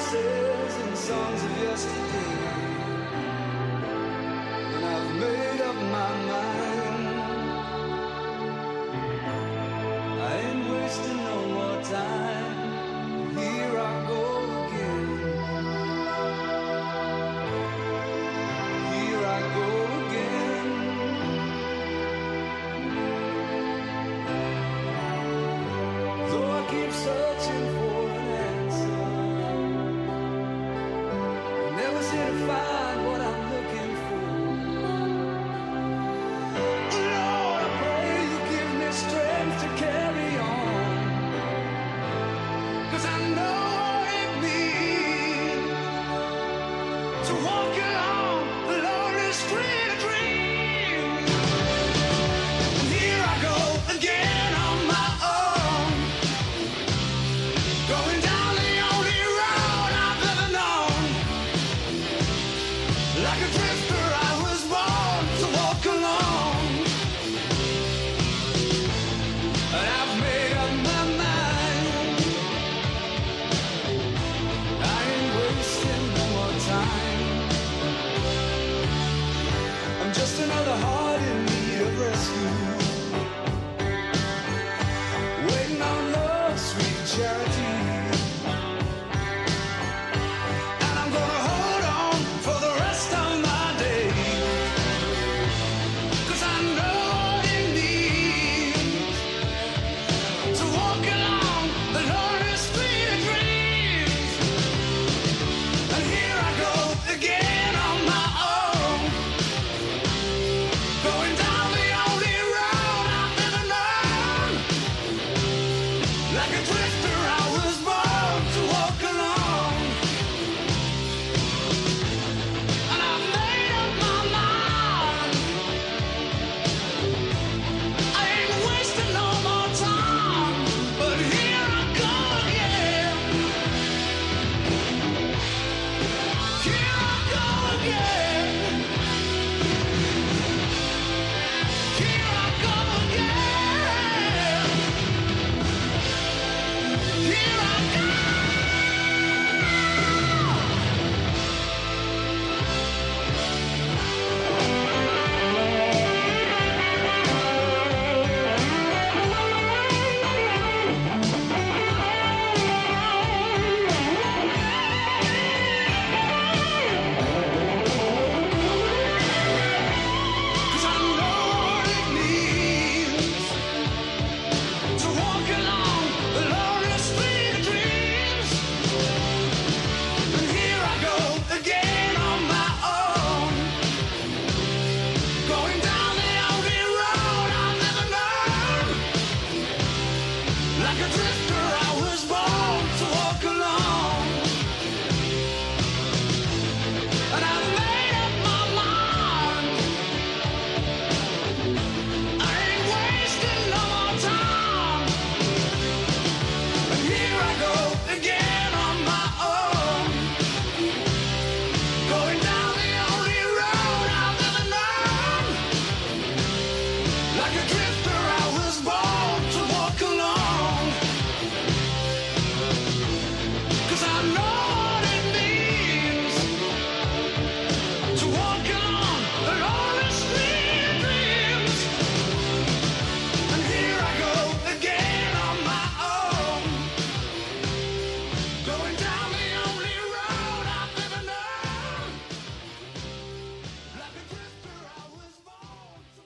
promises and songs of yesterday, and I've made up my mind. I ain't wasting no more time. Here I go again. Here I go again. Though I keep searching for an answer, I never seem to find what I'm looking for. Lord, I pray you give me strength to carry on, 'cause I know what it means to walk along the lonely street of dreams. And here I go again on my own, going down the only road I've ever known. Like a drifter I was born to walk alone, and I've made up my mind. I ain't wasting no more time. I'm just another heart in need of rescue, waiting on love's sweet charity. And I'm gonna hold on for the rest of my days, 'cause I know what it means to walk along the lonely street of dreams. And here I go again on my own, going down the only road I've ever known. Like a drifter I was born to walk alone, and I've made up my mind. I ain't wasting no more time, but here I go again. Here I go again. Here I go again. Here I go. Cause I know what it means to walk along the lonely street of dreams. And here I go again on my own, going down the only road I've ever known. Like a drifter I was born to walk alone, and I've made up my mind. I ain't wasting no more time. And here I go again on my own, going down the only road I've ever known. Like a drifter I was born to walk alone, 'cause I know what it means to walk along the lonely street of dreams. And here I go again on my own, going down